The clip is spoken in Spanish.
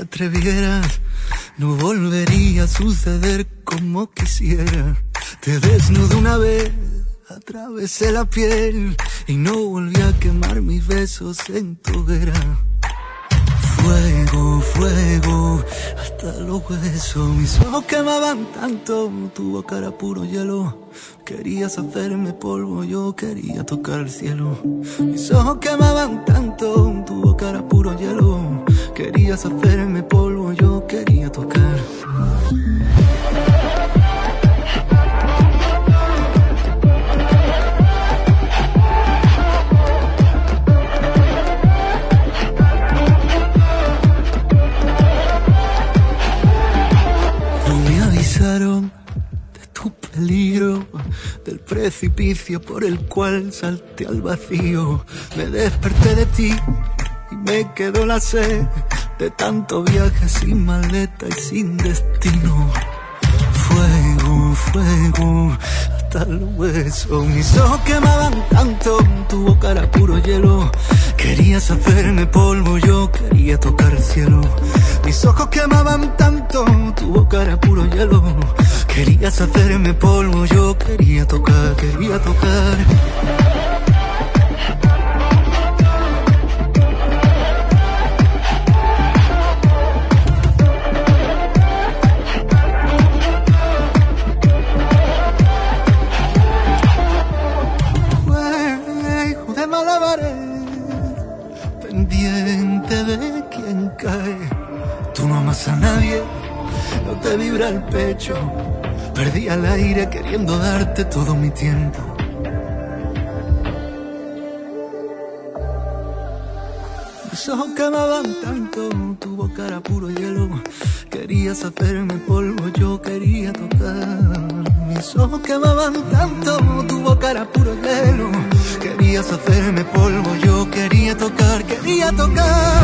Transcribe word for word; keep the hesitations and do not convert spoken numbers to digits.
atrevieras, no volvería a suceder como quisiera. Te desnudé una vez, atravesé la piel y no volví a quemar mis besos en tu hoguera. Fuego, fuego, hasta los huesos. Mis ojos quemaban tanto, tu boca era puro hielo. Querías hacerme polvo, yo quería tocar el cielo. Mis ojos quemaban tanto, tu boca era puro hielo. Querías hacerme polvo, yo quería tocar. De tu peligro, del precipicio por el cual salté al vacío. Me desperté de ti y me quedó la sed de tanto viaje sin maleta y sin destino. Fuego, fuego, hasta el hueso. Mis ojos quemaban tanto, tu boca era puro hielo. Querías hacerme polvo, yo quería tocar el cielo. Mis ojos quemaban tanto, tu boca era puro hielo. Querías hacerme polvo, yo quería tocar, quería tocar. Juego de malabares, pendiente de quien cae. Tú no amas a nadie, no te vibra el pecho. Perdí el aire queriendo darte todo mi tiempo. Mis ojos quemaban tanto, tu boca era puro hielo. Querías hacerme polvo, yo quería tocar. Mis ojos quemaban tanto, tu boca era puro hielo. Querías hacerme polvo, yo quería tocar, quería tocar.